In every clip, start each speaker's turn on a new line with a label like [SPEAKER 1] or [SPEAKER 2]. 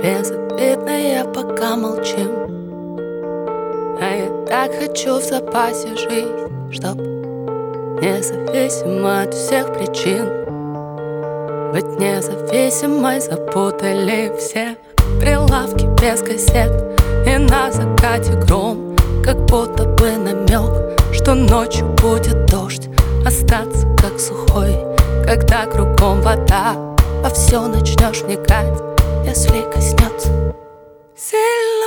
[SPEAKER 1] Безобидные пока молчим, а я так хочу в запасе жизнь, чтоб независимо от всех причин быть независимой. Запутали все прилавки без газет, и на закате гром, как будто бы намек, что ночью будет дождь. Остаться как сухой, когда кругом вода, во все начнешь вникать, если коснется. Сильно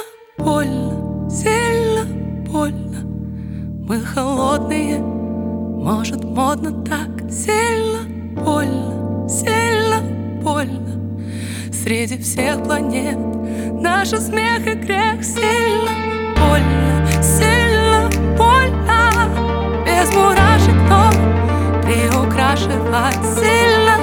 [SPEAKER 1] больно, мы холодные, может модно так. Сильно больно, среди всех планет наш смех и грех. Сильно больно, без мурашек, но приукрашивать. Сильно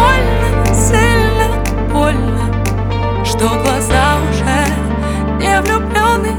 [SPEAKER 1] больно, что глаза уже не влюбленные.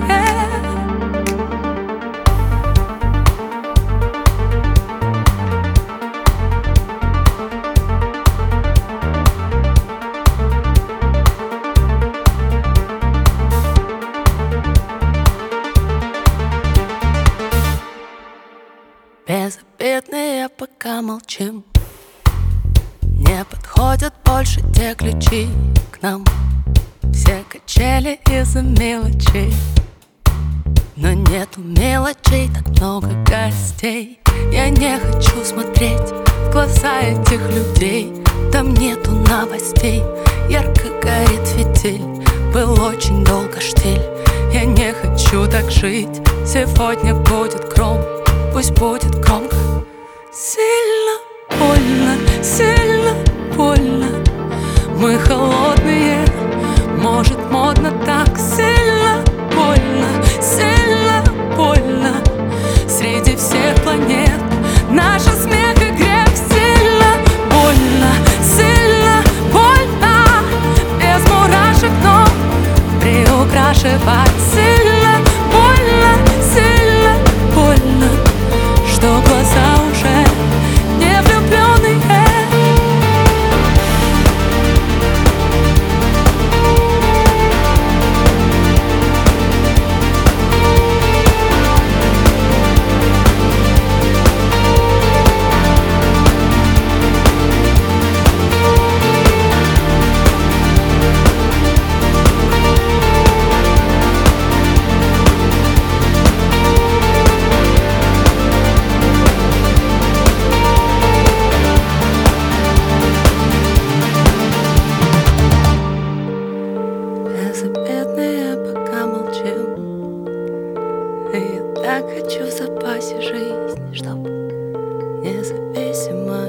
[SPEAKER 1] Безобидные пока молчим, не подходят больше те ключи к нам. Все качели из-за мелочей, но нету мелочей, так много гостей. Я не хочу смотреть в глаза этих людей, там нету новостей. Ярко горит фитиль, был очень долго штиль. Я не хочу так жить, сегодня будет гром, пусть будет громко. Сильно больно, мы холодные, может модно так. Сильно больно, среди всех планет наша смех и грех. Сильно больно, без мурашек, но приукрашивать. Сильно больно, что глаза уже не влюбленные. Безобидные пока молчим, и я так хочу в запасе жизнь, чтоб независимо